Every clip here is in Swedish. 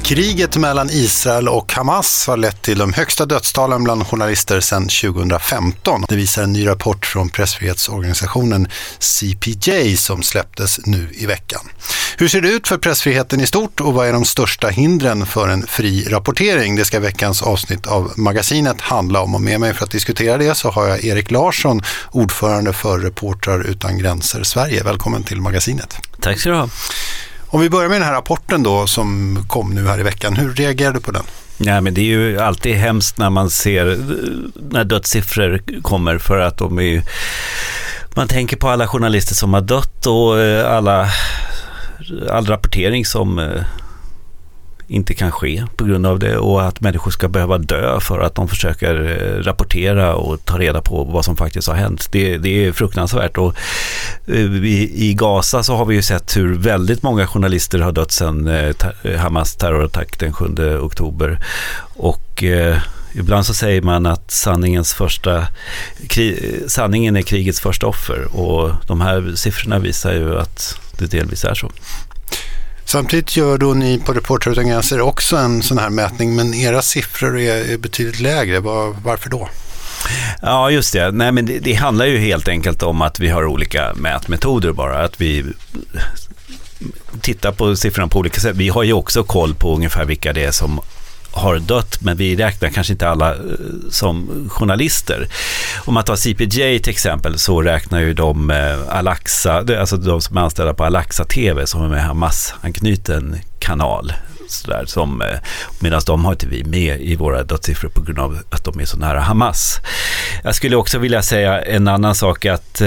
Kriget mellan Israel och Hamas har lett till de högsta dödstalen bland journalister sedan 2015. Det visar en ny rapport från pressfrihetsorganisationen CPJ som släpptes nu i veckan. Hur ser det ut för pressfriheten i stort och vad är de största hindren för en fri rapportering? Det ska veckans avsnitt av magasinet handla om, och med mig för att diskutera det så har jag Erik Larsson, ordförande för Reportrar utan gränser Sverige. Välkommen till magasinet. Tack ska du ha. Om vi börjar med den här rapporten då som kom nu här i veckan, hur reagerar du på den? Ja, men det är ju alltid hemskt när man ser när dödssiffror kommer, för att de är ju, man tänker på alla journalister som har dött och all rapportering som inte kan ske på grund av det, och att människor ska behöva dö för att de försöker rapportera och ta reda på vad som faktiskt har hänt. Det är fruktansvärt, och i Gaza så har vi ju sett hur väldigt många journalister har dött sedan Hamas terrorattack den 7 oktober, och ibland så säger man att sanningen är krigets första offer, och de här siffrorna visar ju att det delvis är så. Samtidigt gör då ni på Reportrar utan gränser också en sån här mätning, men era siffror är betydligt lägre. Varför då? Ja, just det. Nej, men det handlar ju helt enkelt om att vi har olika mätmetoder bara. Att vi tittar på siffrorna på olika sätt. Vi har ju också koll på ungefär vilka det är som har dött, men vi räknar kanske inte alla som journalister. Om man tar CPJ till exempel, så räknar ju de Al-Aqsa, alltså de som är anställda på Al-Aqsa TV, som är med Hamas-anknuten kanal. Medan de har inte vi med i våra dödssiffror på grund av att de är så nära Hamas. Jag skulle också vilja säga en annan sak, att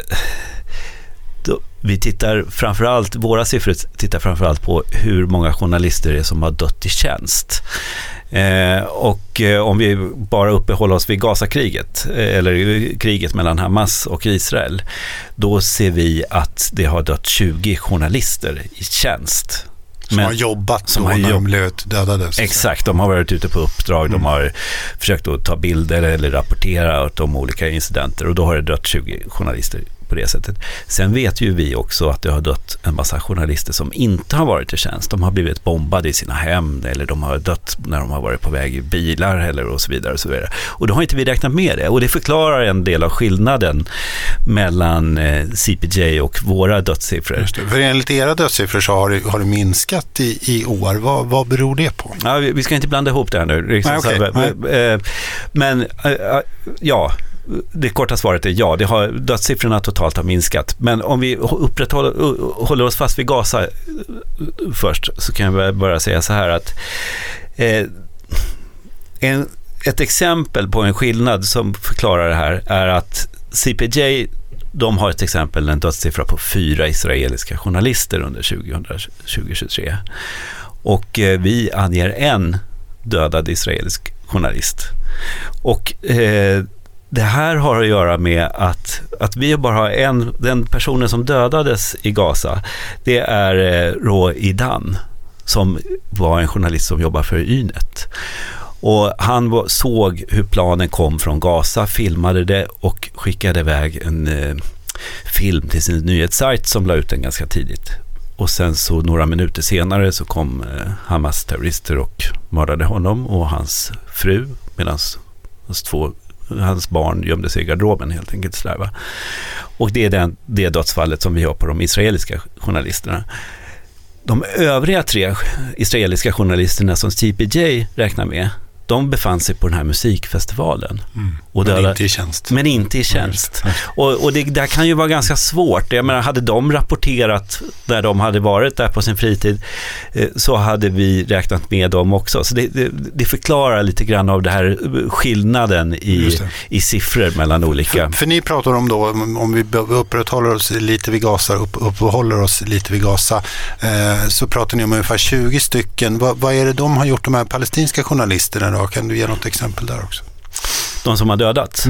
vi tittar framförallt, våra siffror tittar framförallt på hur många journalister det är som har dött i tjänst. Och om vi bara uppehåller oss vid Gazakriget, eller kriget mellan Hamas och Israel, då ser vi att det har dött 20 journalister i tjänst. Som har jobbat när de blev dödade. Exakt, de har varit ute på uppdrag, de har försökt att ta bilder eller rapportera om olika incidenter, och då har det dött 20 journalister på det sättet. Sen vet ju vi också att det har dött en massa journalister som inte har varit i tjänst. De har blivit bombade i sina hem, eller de har dött när de har varit på väg i bilar eller och så vidare och så vidare. Och då har inte vi räknat med det, och det förklarar en del av skillnaden mellan CPJ och våra dödssiffror. Just det. För enligt era dödssiffror så har det minskat i år. Vad beror det på? Ja, vi ska inte blanda ihop det här nu. Men det korta svaret är ja, dödssiffrorna totalt har minskat. Men om vi håller oss fast vid Gaza först, så kan jag bara säga så här att ett exempel på en skillnad som förklarar det här är att CPJ, de har till exempel en dödssiffra på 4 israeliska journalister under 2023. Och vi anger en dödad israelisk journalist. Och det här har att göra med att vi bara har den personen som dödades i Gaza, det är Roidan, som var en journalist som jobbar för Ynet. Och han såg hur planen kom från Gaza, filmade det och skickade iväg en film till sin nyhetssajt som la ut den ganska tidigt. Och sen så några minuter senare så kom Hamas-terrorister och mördade honom och hans fru, medan hans barn gömde sig i garderoben helt enkelt slarva. Och det är det dödsfallet som vi har på de israeliska journalisterna. De övriga 3 israeliska journalisterna som CPJ räknar med, de befann sig på den här musikfestivalen. Men inte i tjänst. Och det där kan ju vara ganska svårt. Jag menar, hade de rapporterat när de hade varit där på sin fritid, så hade vi räknat med dem också. Så det förklarar lite grann av det här skillnaden i siffror mellan olika. För ni pratar om då, om vi uppehåller oss lite vid Gaza, så pratar ni om ungefär 20 stycken. Vad är det de har gjort, de här palestinska journalisterna då? Kan du ge något exempel där också? De som har dödats?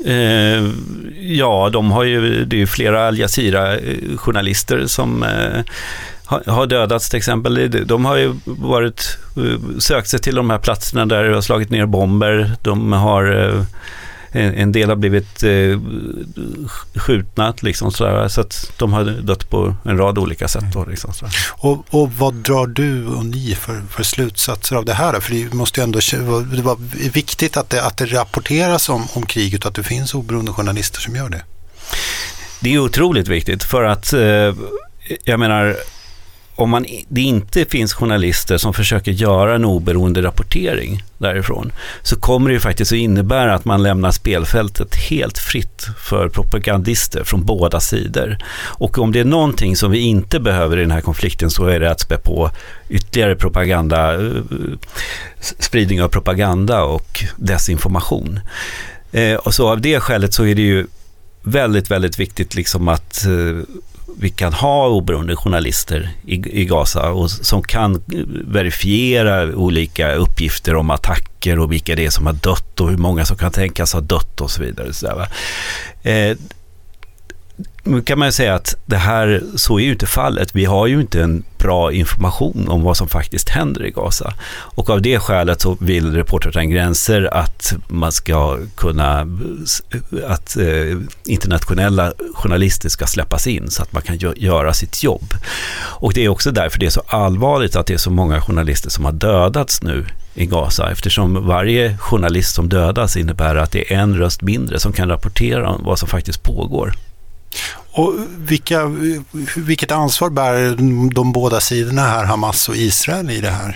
Ja, det är flera Al Jazeera-journalister som har dödats till exempel. De har ju sökt sig till de här platserna där det har slagit ner bomber. De har En del har blivit skjutna liksom, så att de har dött på en rad olika sätt. Då, liksom, och vad drar du och ni för slutsatser av det här? För det måste ju ändå vara viktigt att det rapporteras om kriget och att det finns oberoende journalister som gör det. Det är otroligt viktigt för att jag menar, om det inte finns journalister som försöker göra en oberoende rapportering därifrån, så kommer det ju faktiskt att innebära att man lämnar spelfältet helt fritt för propagandister från båda sidor. Och om det är någonting som vi inte behöver i den här konflikten, så är det att spä på ytterligare spridning av propaganda och desinformation. Och så av det skälet så är det ju väldigt, väldigt viktigt liksom att vi kan ha oberoende journalister i Gaza och som kan verifiera olika uppgifter om attacker och vilka det är som har dött och hur många som kan tänkas ha dött och så vidare. Nu kan man ju säga att det här, så är ju inte fallet. Vi har ju inte en bra information om vad som faktiskt händer i Gaza. Och av det skälet så vill Reportrar utan gränser att man ska kunna, att internationella journalister ska släppas in så att man kan göra sitt jobb. Och det är också därför det är så allvarligt att det är så många journalister som har dödats nu i Gaza, eftersom varje journalist som dödas innebär att det är en röst mindre som kan rapportera om vad som faktiskt pågår. Och vilket ansvar bär de båda sidorna här, Hamas och Israel, i det här?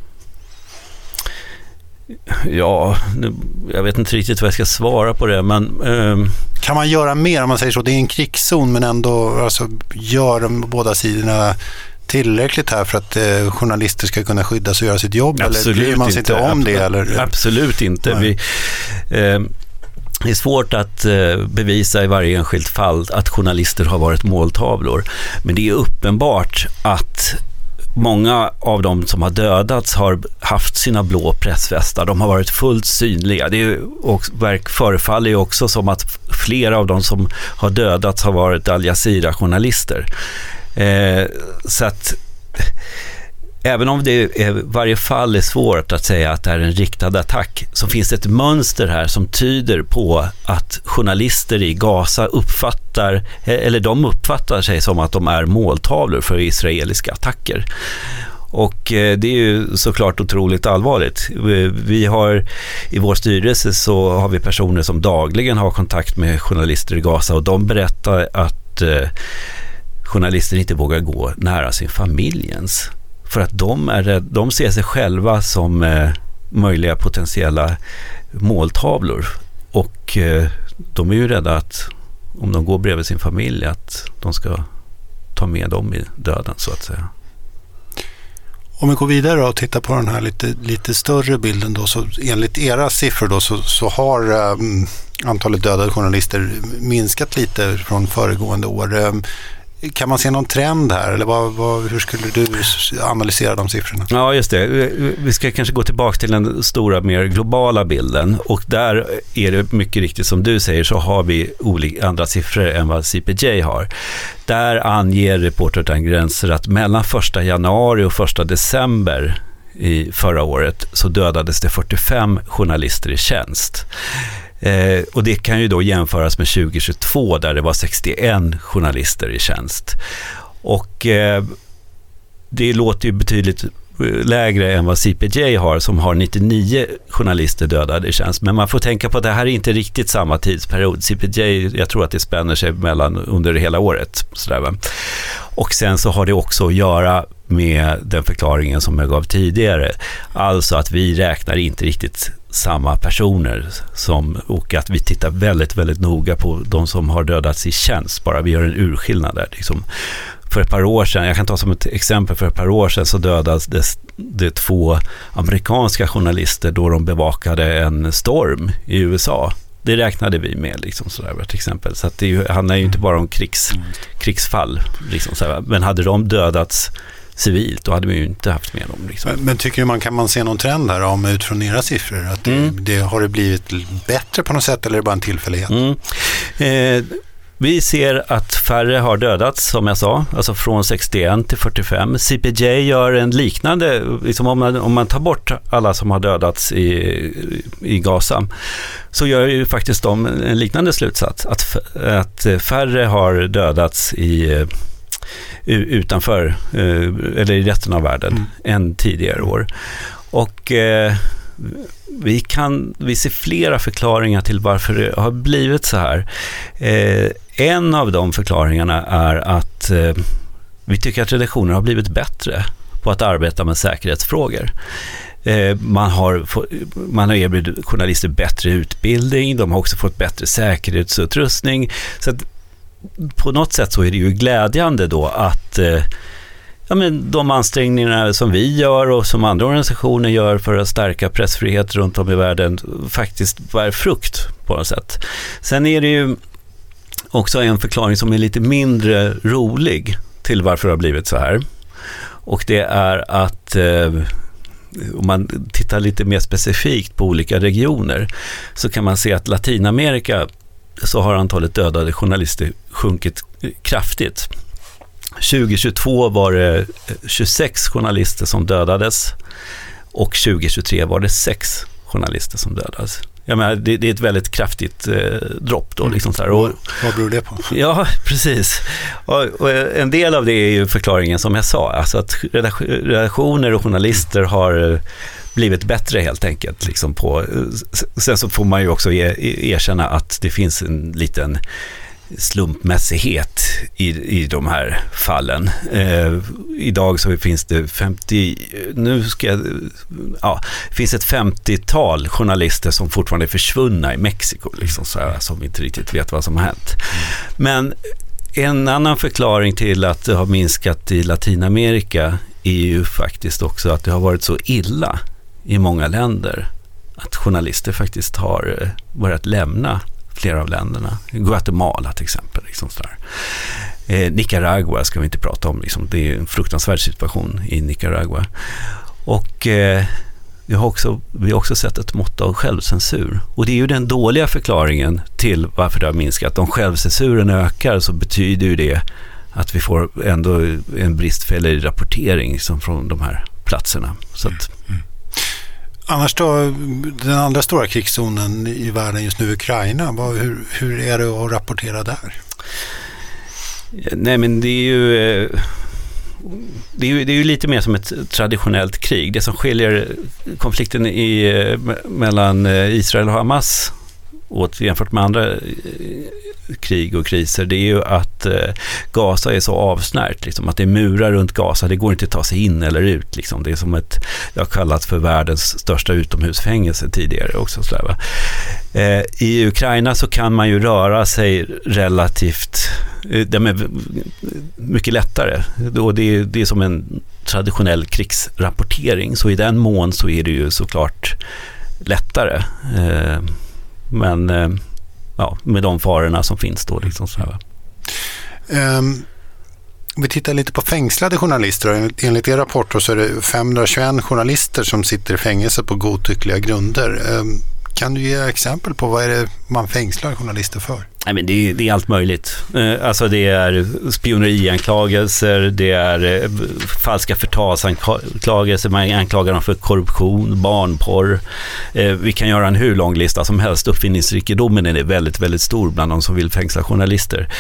Ja, jag vet inte riktigt vad jag ska svara på det, men kan man göra mer om man säger så? Det är en krigszon, men ändå alltså, gör de båda sidorna tillräckligt här för att journalister ska kunna skyddas och göra sitt jobb? Absolut, eller bryr man sig inte om det? Eller? Absolut inte. Det är svårt att bevisa i varje enskilt fall att journalister har varit måltavlor. Men det är uppenbart att många av dem som har dödats har haft sina blå pressvästar. De har varit fullt synliga. Det förefaller ju också som att flera av dem som har dödats har varit Al Jazeera-journalister. Så att även om det i varje fall är svårt att säga att det är en riktad attack, så finns det ett mönster här som tyder på att journalister i Gaza uppfattar sig som att de är måltavlor för israeliska attacker. Och det är ju såklart otroligt allvarligt. Vi har i vår styrelse så har vi personer som dagligen har kontakt med journalister i Gaza, och de berättar att journalister inte vågar gå nära sin familj ens. För att de ser sig själva som möjliga potentiella måltavlor. Och de är ju rädda att om de går bredvid sin familj att de ska ta med dem i döden, så att säga. Om vi går vidare och tittar på den här lite större bilden då, så enligt era siffror då så har antalet dödade journalister minskat lite från föregående år. Kan man se någon trend här, eller hur skulle du analysera de siffrorna? Ja, just det. Vi ska kanske gå tillbaka till den stora, mer globala bilden, och där är det mycket riktigt som du säger, så har vi andra siffror än vad CPJ har. Där anger Reportrar utan gränser att mellan 1 januari och 1 december i förra året så dödades det 45 journalister i tjänst. Och det kan ju då jämföras med 2022 där det var 61 journalister i tjänst. Och det låter ju betydligt lägre än vad CPJ har, som har 99 journalister dödade i tjänst. Men man får tänka på att det här är inte riktigt samma tidsperiod. CPJ, jag tror att det spänner sig under hela året. Sådär, va? Och sen så har det också att göra med den förklaringen som jag gav tidigare. Alltså att vi räknar inte riktigt samma personer och att vi tittar väldigt, väldigt noga på de som har dödats i tjänst. Bara vi gör en urskillnad där. Liksom. För ett par år sedan, jag kan ta som ett exempel, för ett par år sedan så dödades det 2 amerikanska journalister då de bevakade en storm i USA. Det räknade vi med, liksom, sådär, till exempel. Så att det handlar ju inte bara om krigsfall. Liksom, sådär. Men hade de dödats civilt, då hade vi ju inte haft med dem. Liksom. Men tycker du kan man se någon trend här utifrån era siffror? Att har det blivit bättre på något sätt, eller är det bara en tillfällighet? Vi ser att färre har dödats, som jag sa, alltså från 61 till 45. CPJ gör en liknande, liksom om man tar bort alla som har dödats i Gaza, så gör ju faktiskt de en liknande slutsats, att färre har dödats utanför eller i resten av världen än tidigare år. Och vi ser flera förklaringar till varför det har blivit så här. En av de förklaringarna är att vi tycker att redaktioner har blivit bättre på att arbeta med säkerhetsfrågor. Man har erbjudit journalister bättre utbildning, de har också fått bättre säkerhetsutrustning. Så att på något sätt så är det ju glädjande då att de ansträngningar som vi gör och som andra organisationer gör för att stärka pressfrihet runt om i världen faktiskt bär frukt på något sätt. Sen är det ju också en förklaring som är lite mindre rolig till varför det har blivit så här. Och det är att om man tittar lite mer specifikt på olika regioner så kan man se att Latinamerika så har antalet dödade journalister sjunkit kraftigt. 2022 var det 26 journalister som dödades och 2023 var det 6 journalister som dödades. Jag menar, det är ett väldigt kraftigt dropp då. Liksom så här. Och, vad beror det på? Ja, precis. Och en del av det är ju förklaringen som jag sa, alltså att redaktioner och journalister har blivit bättre helt enkelt. Liksom sen så får man ju också erkänna att det finns en liten slumpmässighet i de här fallen. Idag så finns det finns ett 50-tal journalister som fortfarande är försvunna i Mexiko liksom så här, som inte riktigt vet vad som har hänt. Men en annan förklaring till att det har minskat i Latinamerika är ju faktiskt också att det har varit så illa i många länder att journalister faktiskt har börjat lämna flera av länderna. Guatemala till exempel. Liksom sådär. Nicaragua ska vi inte prata om. Liksom. Det är en fruktansvärd situation i Nicaragua. Och vi har också sett ett mått av självcensur. Och det är ju den dåliga förklaringen till varför det har minskat. Om självcensuren ökar så betyder ju det att vi får ändå en bristfällig rapportering liksom, från de här platserna. Så att, Annars då, den andra stora krigszonen i världen just nu, Ukraina, hur är det att rapportera där? Nej, men det är ju lite mer som ett traditionellt krig. Det som skiljer konflikten mellan Israel och Hamas åt jämfört med andra krig och kriser, det är ju att Gaza är så avsnärt, liksom, att det är murar runt Gaza, det går inte att ta sig in eller ut. Liksom. Det är som det har kallats för världens största utomhusfängelse tidigare också. I Ukraina så kan man ju röra sig relativt, det är mycket lättare. Det är som en traditionell krigsrapportering, så i den mån så är det ju såklart lättare. Men med de farorna som finns då. Liksom så här. Vi tittar lite på fängslade journalister. Enligt er rapport så är det 521 journalister som sitter i fängelse på godtyckliga grunder. Kan du ge exempel på vad är det man fängslar journalister för? Nej, men det är allt möjligt. Alltså det är spionerianklagelser, det är falska förtalsanklagelser, man anklagar dem för korruption, barnporr. Vi kan göra en hur lång lista som helst. Uppfinningsrikedomen är väldigt, väldigt stor bland de som vill fängsla journalister.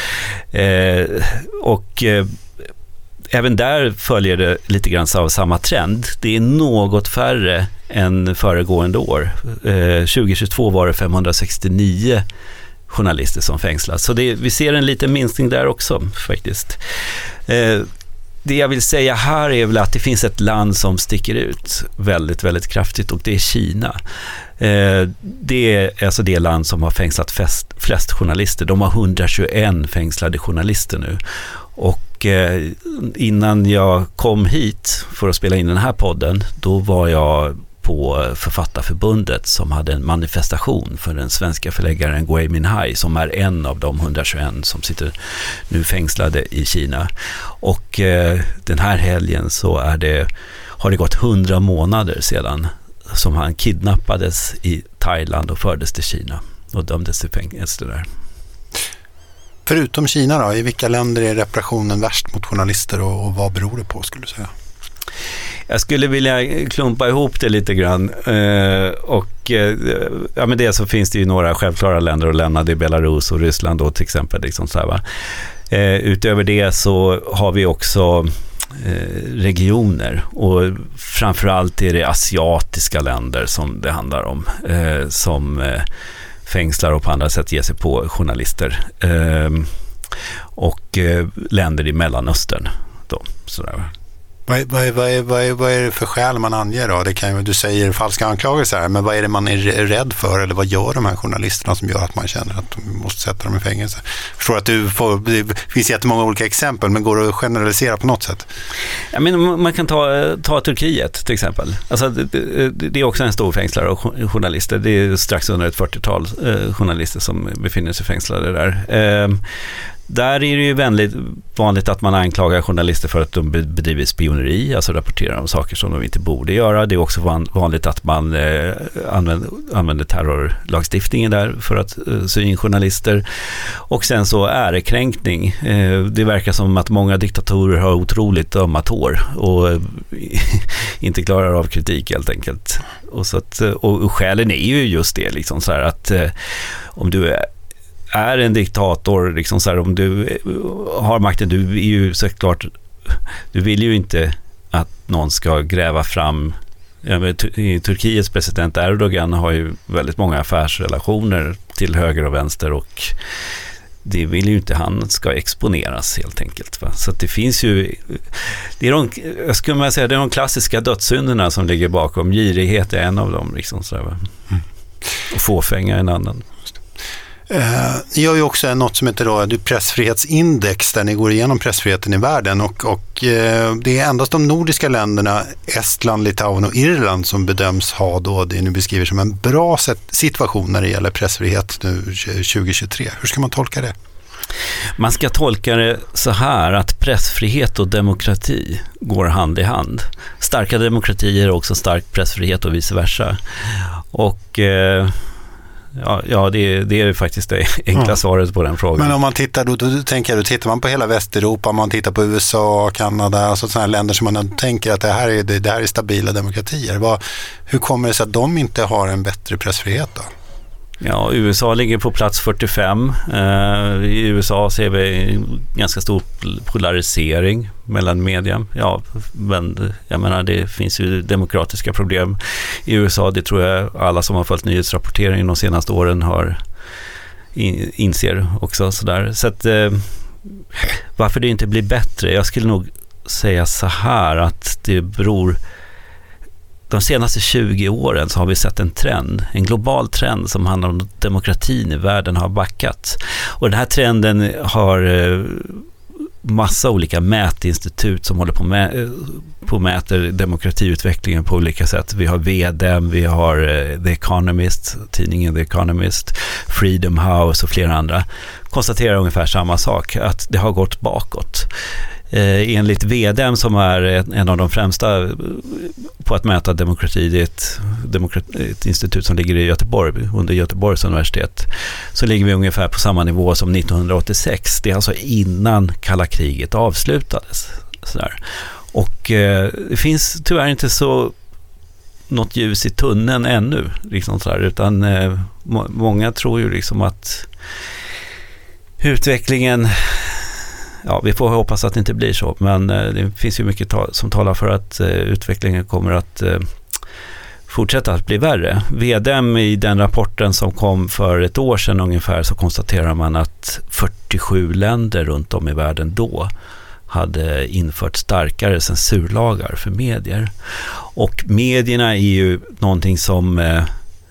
Även där följer det lite grann av samma trend. Det är något färre än föregående år. 2022 var det 569 journalister som fängslas. Så vi ser en liten minskning där också faktiskt. Det jag vill säga här är väl att det finns ett land som sticker ut väldigt, väldigt kraftigt, och det är Kina. Det är alltså det land som har fängslat flest journalister. De har 121 fängslade journalister nu. Och innan jag kom hit för att spela in den här podden, då var jag på Författarförbundet som hade en manifestation för den svenska förläggaren Gui Minhai, som är en av de 121 som sitter nu fängslade i Kina. Och den här helgen så har det gått 100 månader sedan som han kidnappades i Thailand och fördes till Kina och dömdes till fängelse där. Förutom Kina då, i vilka länder är repressionen värst mot journalister och vad beror det på, skulle du säga? Jag skulle vilja klumpa ihop det lite grann med det så finns det ju några självklara länder att lämna, det är Belarus och Ryssland då till exempel. Liksom så här, va? Utöver det så har vi också regioner och framförallt är det asiatiska länder som det handlar om som fängslar och på andra sätt ger sig på journalister och länder i Mellanöstern då, sådär. Vad är det för skäl man anger då? Det kan ju, du säger falska anklagelser här, men vad är det man är rädd för eller vad gör de här journalisterna som gör att man känner att de måste sätta dem i fängelse? Jag förstår att det finns jättemånga olika exempel, men går det att generalisera på något sätt? Ja, men man kan ta Turkiet till exempel. Alltså, det är också en stor fängslare av journalister. Det är strax under ett 40-tal journalister som befinner sig fängslade där. Där är det ju väldigt vanligt att man anklagar journalister för att de bedriver spioneri, alltså rapporterar om saker som de inte borde göra. Det är också vanligt att man använder terrorlagstiftningen där för att sy in journalister. Och sen så ärekränkning. Det verkar som att många diktatorer har otroligt ömma tår och inte klarar av kritik helt enkelt. Och skälen är ju just det, liksom så här att om du är en diktator, liksom så här, om du har makten, du är ju såklart, du vill ju inte att någon ska gräva fram. Turkiets president Erdogan har ju väldigt många affärsrelationer till höger och vänster och det vill ju inte han ska exponeras helt enkelt. Va? Så att det finns ju, jag skulle man säga, det är de klassiska dödssynderna som ligger bakom. Girighet är en av dem, liksom så här, va? Och fåfänga en annan. Ni gör ju också något som heter då pressfrihetsindex där ni går igenom pressfriheten i världen och det är endast de nordiska länderna Estland, Litauen och Irland som bedöms ha då det ni beskriver som en bra situation när det gäller pressfrihet nu 2023. Hur ska man tolka det? Man ska tolka det så här att pressfrihet och demokrati går hand i hand. Starka demokratier är också stark pressfrihet och vice versa. Och Ja, det är faktiskt det enkla svaret på den frågan. Men om man tittar, då tittar man på hela Västeuropa, man tittar på USA, Kanada, alltså sådana här länder som man tänker att det här är stabila demokratier. Hur kommer det sig att de inte har en bättre pressfrihet då? Ja, USA ligger på plats 45. I USA ser vi en ganska stor polarisering mellan media. Ja, men jag menar, det finns ju demokratiska problem i USA. Det tror jag alla som har följt nyhetsrapporteringen de senaste åren inser också. Sådär. Så att, varför det inte blir bättre? Jag skulle nog säga så här att det beror... De senaste 20 åren så har vi sett en global trend som handlar om att demokratin i världen har backat. Och den här trenden har massa olika mätinstitut som håller på och mäter demokratiutvecklingen på olika sätt. Vi har VDM, vi har The Economist, tidningen The Economist, Freedom House och flera andra. Konstaterar ungefär samma sak, att det har gått bakåt. Enligt VDM som är en av de främsta på att mäta demokrati, det är ett institut som ligger i Göteborg, under Göteborgs universitet, så ligger vi ungefär på samma nivå som 1986. Det är alltså innan kalla kriget avslutades. Sådär. Och det finns tyvärr inte så något ljus i tunneln ännu, liksom sådär, utan många tror ju liksom att utvecklingen... Ja, vi får hoppas att det inte blir så, men det finns ju mycket som talar för att utvecklingen kommer att fortsätta att bli värre. VDM i den rapporten som kom för ett år sedan ungefär, så konstaterar man att 47 länder runt om i världen då hade infört starkare censurlagar för medier. Och medierna är ju någonting som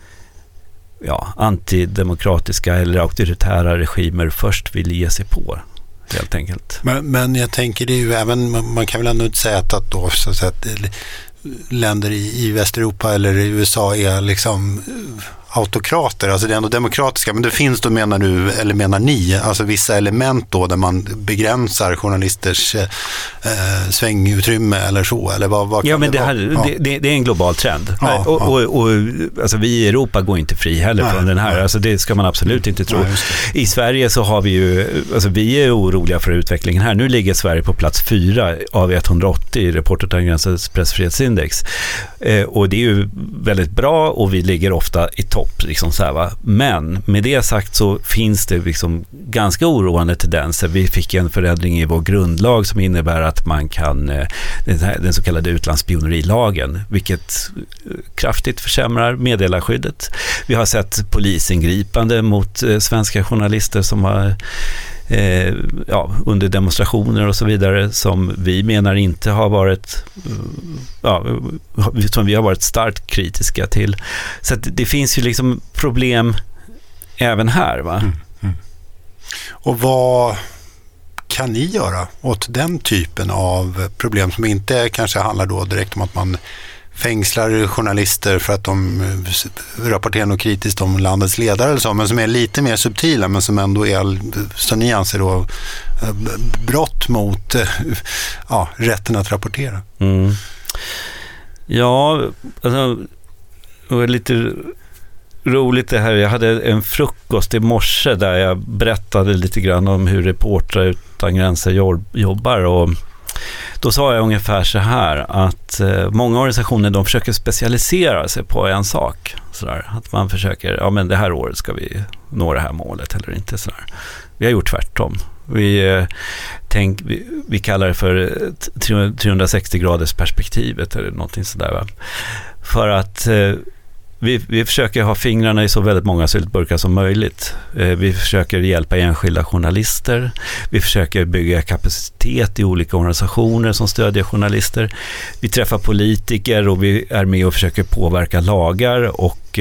antidemokratiska eller auktoritära regimer först vill ge sig på. Helt enkelt. Men jag tänker, det är ju även, man kan väl ändå inte säga att då så att länder i Västeuropa eller i USA är liksom autokrater, alltså det är ändå demokratiska, men det finns då, menar ni, alltså vissa element då där man begränsar journalisters svängutrymme eller så, eller vad kan men det är en global trend. Och alltså vi i Europa går inte fri heller från den här, alltså det ska man absolut inte tro. I Sverige så har vi ju, alltså vi är oroliga för utvecklingen här. Nu ligger Sverige på plats 4 av 180 i Reportrar utan gränsers pressfrihetsindex. Och det är ju väldigt bra och vi ligger ofta i topp. Liksom så här, va? Men med det sagt så finns det liksom ganska oroande tendenser. Vi fick en förändring i vår grundlag som innebär att man kan, den så kallade utlandsspionerilagen, vilket kraftigt försämrar meddelarskyddet. Vi har sett polisingripande mot svenska journalister som har under demonstrationer och så vidare, som vi menar inte har varit som vi har varit starkt kritiska till. Så att det finns ju liksom problem även här, va? Och vad kan ni göra åt den typen av problem som inte kanske handlar då direkt om att man fängslar journalister för att de rapporterar något kritiskt om landets ledare eller så, men som är lite mer subtila, men som ändå är, som ni anser då, brott mot rätten att rapportera? Ja, alltså, det var lite roligt det här. Jag hade en frukost i morse där jag berättade lite grann om hur Reportrar utan gränser jobbar, och då sa jag ungefär så här att många organisationer, de försöker specialisera sig på en sak. Sådär. Att man försöker, men det här året ska vi nå det här målet eller inte. Sådär. Vi har gjort tvärtom. Vi kallar det för 360 graders perspektivet eller någonting sådär. Va? För att vi försöker ha fingrarna i så väldigt många syltburkar som möjligt. Vi försöker hjälpa enskilda journalister. Vi försöker bygga kapacitet i olika organisationer som stödjer journalister. Vi träffar politiker och vi är med och försöker påverka lagar, och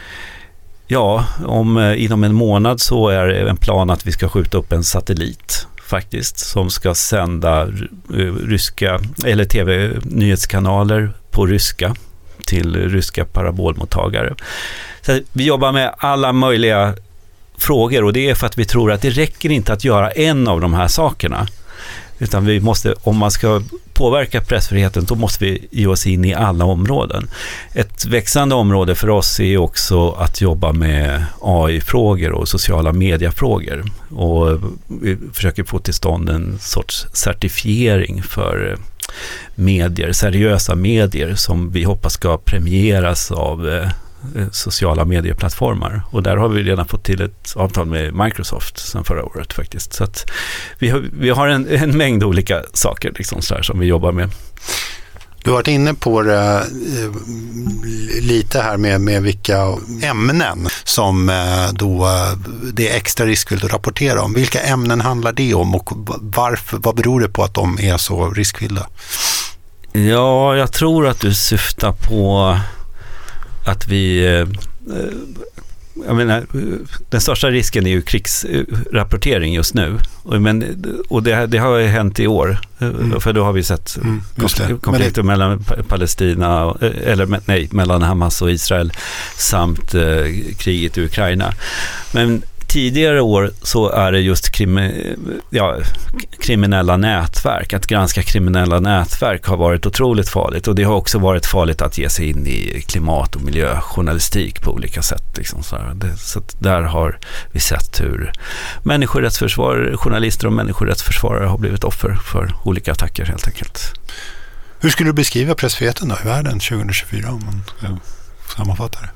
inom en månad så är det en plan att vi ska skjuta upp en satellit faktiskt, som ska sända ryska eller tv-nyhetskanaler på ryska till ryska parabolmottagare. Så vi jobbar med alla möjliga frågor, och det är för att vi tror att det räcker inte att göra en av de här sakerna, utan vi måste, om man ska påverka pressfriheten, då måste vi ge oss in i alla områden. Ett växande område för oss är också att jobba med AI-frågor och sociala mediefrågor, och vi försöker få till stånd en sorts certifiering för medier, seriösa medier som vi hoppas ska premieras av sociala medieplattformar. Och där har vi redan fått till ett avtal med Microsoft sedan förra året faktiskt. Så att vi har en mängd olika saker liksom så här, som vi jobbar med. Du har varit inne på det lite här med vilka ämnen som då det är extra riskfyllt att rapportera om. Vilka ämnen handlar det om, och vad beror det på att de är så riskfyllda? Ja, jag tror att du syftar på att vi... Jag menar, den största risken är ju krigsrapportering just nu. Och det har ju hänt i år. För då har vi sett konflikter mellan Palestina, mellan Hamas och Israel, samt kriget i Ukraina. Men tidigare år så är det just kriminella nätverk. Att granska kriminella nätverk har varit otroligt farligt, och det har också varit farligt att ge sig in i klimat- och miljöjournalistik på olika sätt. Liksom så att där har vi sett hur journalister och människorättsförsvarare har blivit offer för olika attacker helt enkelt. Hur skulle du beskriva pressfriheten då i världen 2024 om man sammanfattar det?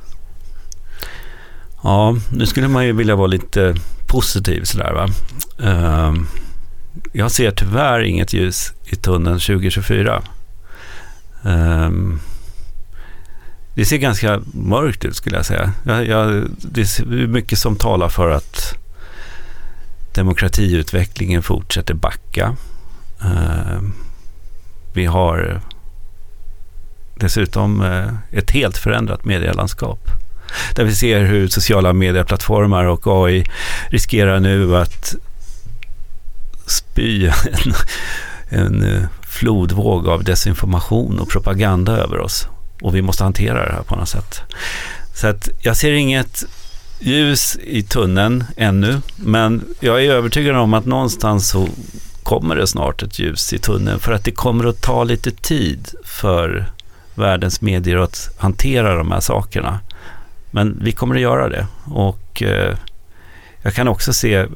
Ja, nu skulle man ju vilja vara lite positiv sådär, va. Jag ser tyvärr inget ljus i tunneln 2024. Det ser ganska mörkt ut skulle jag säga. Det är mycket som talar för att demokratiutvecklingen fortsätter backa. Vi har dessutom ett helt förändrat medielandskap, där vi ser hur sociala medieplattformar och AI riskerar nu att spy en flodvåg av desinformation och propaganda över oss. Och vi måste hantera det här på något sätt. Så att jag ser inget ljus i tunneln ännu, men jag är övertygad om att någonstans så kommer det snart ett ljus i tunneln, för att det kommer att ta lite tid för världens medier att hantera de här sakerna. Men vi kommer att göra det. Och jag kan också se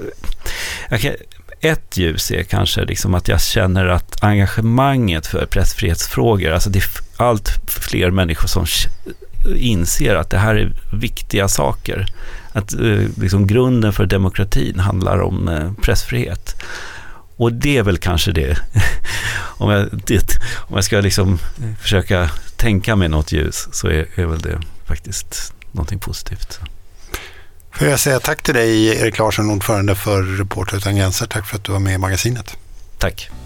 ett ljus är kanske liksom att jag känner att engagemanget för pressfrihetsfrågor, alltså det är allt fler människor som inser att det här är viktiga saker. Att liksom grunden för demokratin handlar om pressfrihet. Och det är väl kanske det. om jag ska liksom försöka tänka med något ljus, så är väl det faktiskt någonting positivt. Får jag säga tack till dig, Erik Larsson, ordförande för Reportrar utan gränser. Tack för att du var med i magasinet. Tack.